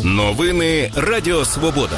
Новини Радіо Свобода.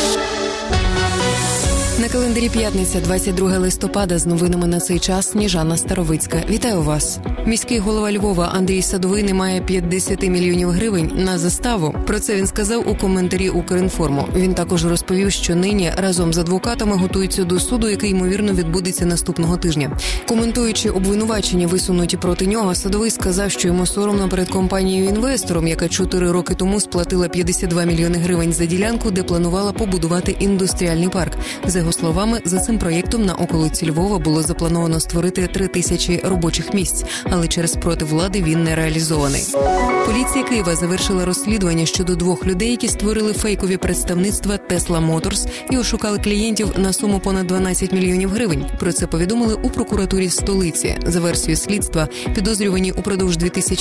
На календарі п'ятниця, 22 листопада, з новинами на цей час Сніжана Старовицька. Вітаю вас. Міський голова Львова Андрій Садовий не має 50 мільйонів гривень на заставу. Про це він сказав у коментарі Укрінформу. Він також розповів, що нині разом з адвокатами готуються до суду, який, ймовірно, відбудеться наступного тижня. Коментуючи обвинувачення, висунуті проти нього, Садовий сказав, що йому соромно перед компанією-інвестором, яка 4 роки тому сплатила 52 мільйони гривень за ділянку, де планувала побудувати індустріальний парк. За його словами, за цим проєктом на околиці Львова було заплановано створити 3000 робочих місць, але через спротив влади він не реалізований. Поліція Києва завершила розслідування щодо 2 людей, які створили фейкові представництва Tesla Motors і ошукали клієнтів на суму понад 12 мільйонів гривень. Про це повідомили у прокуратурі столиці. За версією слідства, підозрювані упродовж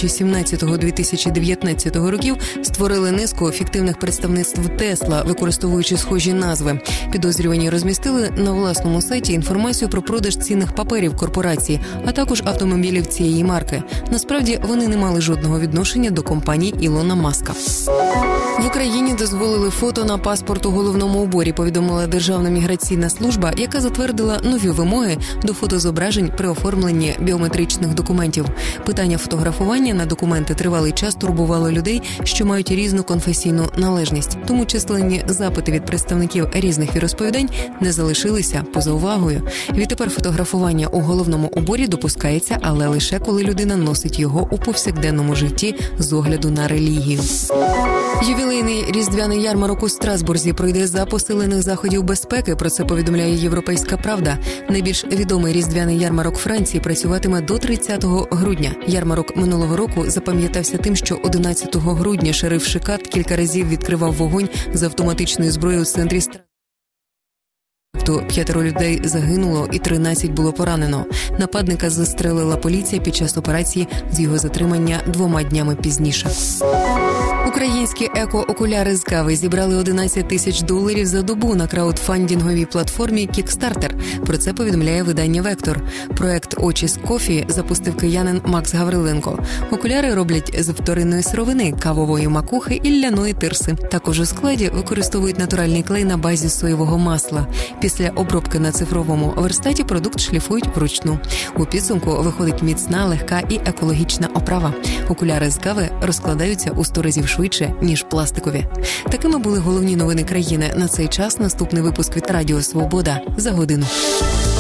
2017-2019 років створили низку фіктивних представництв Tesla, використовуючи схожі назви. Підозрювані розмістили на власному сайті інформацію про продаж цінних паперів корпорації, а також автомобілів цієї марки. Насправді, вони не мали жодного відношення до компанії Ілона Маска. В Україні дозволили фото на паспорт у головному уборі, повідомила Державна міграційна служба, яка затвердила нові вимоги до фотозображень при оформленні біометричних документів. Питання фотографування на документи тривалий час турбувало людей, що мають різну конфесійну належність. Тому численні запити від представників різних віросповідань не залишилися поза увагою. Відтепер фотографування у головному уборі допускається, але лише коли людина носить його у повсякденному житті з огляду на релігію. Ювілейний різдвяний ярмарок у Страсбурзі пройде за посилених заходів безпеки, про це повідомляє «Європейська правда». Найбільш відомий різдвяний ярмарок Франції працюватиме до 30 грудня. Ярмарок минулого року запам'ятався тим, що 11 грудня шериф Шикат кілька разів відкривав вогонь з автоматичної зброї у центрі Страсбурза. 5 людей загинуло і 13 було поранено. Нападника застрелила поліція під час операції з його затримання 2 днями пізніше. Українські еко-окуляри з кави зібрали $11 тисяч за добу на краудфандинговій платформі Kickstarter. Про це повідомляє видання «Вектор». Проект «Очі з кофі» запустив киянин Макс Гавриленко. Окуляри роблять з вторинної сировини, кавової макухи і ляної тирси. Також у складі використовують натуральний клей на базі соєвого масла. Після обробки на цифровому верстаті продукт шліфують вручну. У підсумку виходить міцна, легка і екологічна оправа. Окуляри з кави розкладаються у 100 разів швидше, ніж пластикові. Такими були головні новини країни. На цей час наступний випуск від Радіо Свобода за годину.